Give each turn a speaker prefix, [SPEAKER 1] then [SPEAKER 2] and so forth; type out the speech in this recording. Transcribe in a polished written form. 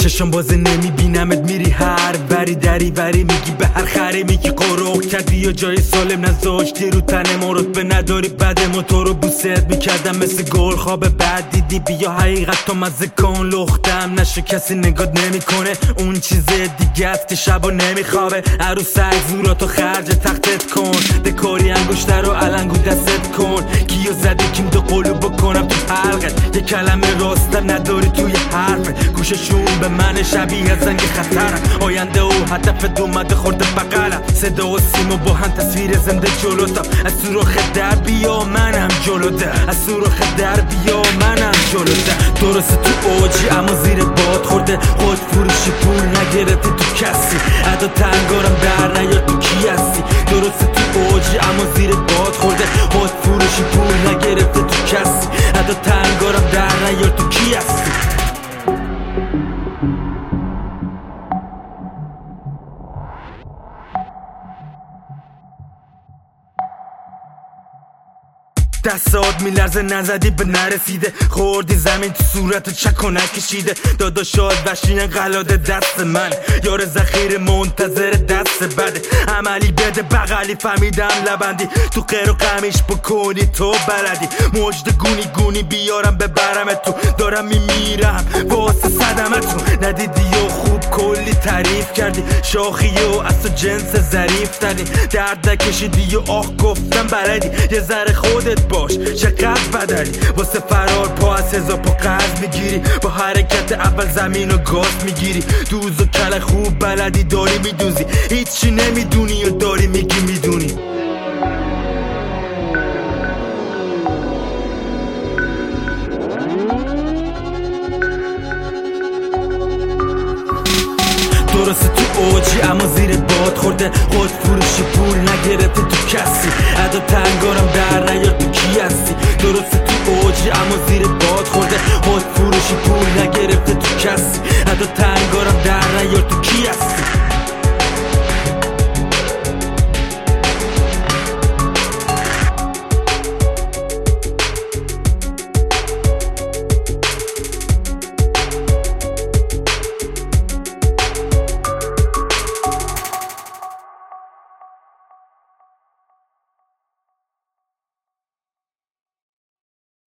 [SPEAKER 1] چشم بازه نمیبینمت میری هر بری دری بری میگی به هر خری میگی قروق کردی یا جای سالم نذاشتی رو تن مرد به نداری بد موتورو بوست میکردم مثل گل خواب بعد دیدی بیا حقیقت تو مزه کن لختم نشو کسی نگات نمیکنه اون چیز دیگه است که شبا نمیخوابه عروس زوراتو خرج تختت کن دکاری انگشتر رو علنگو دستت کن کیو زدی کیم دو قلو بکنم تو حلقت یه کلمه راستم نداری توی حرف گوششون به من شبیه از زنگ خطرم آینده و هدفت اومده خورده بقلم صدا و سیما با هم تصویر زنده جلوتم از سوراخ در بیا منم جلوده از سوراخ در بیا منم جلوده درسته تو اوجی اما زیر باد خورده خود فروشی پول نگرفتی تو کسی ادا تنگارم در نیار تو کی هستی درسته تو اوجی اما زیر باد خورده خود فروشی پول نگرفتی تو کسی ادا تنگارم در نیار تو کی هستی دستات میلرزه نزدی به نرسیده خوردی زمین تو صورت چکونک کشیده داداشات وشین قلاده دست من یار ذخیر منتظر دست بده عملی بده بغلی فهمیدم لبندی تو قیر و قمیش بکنی تو بلدی مجد گونی گونی بیارم ببرم تو دارم میمیرم واسه صدمتون ندیدی و خوب کلی تعریف کردی شاخی و از تو جنس ظریف تری درد نکشیدی و آه گفتم بلدی یه ذره خودت باش چقدر بدلی واسه فرار پا از هزار پا قرض میگیری با حرکت اول زمین و گاز میگیری دوز و کل خوب بلدی داری میدوزی هیچی نمیدونی و داری میگی میدونی درسته تو اوجی اما زیر باد خورده خود فروشی پول نگرفتی تو کسی ادا تنگارم در نیار تو کی هستی درسته تو اوجی اما زیر باد خورده خود فروشی پول نگرفتی تو کسی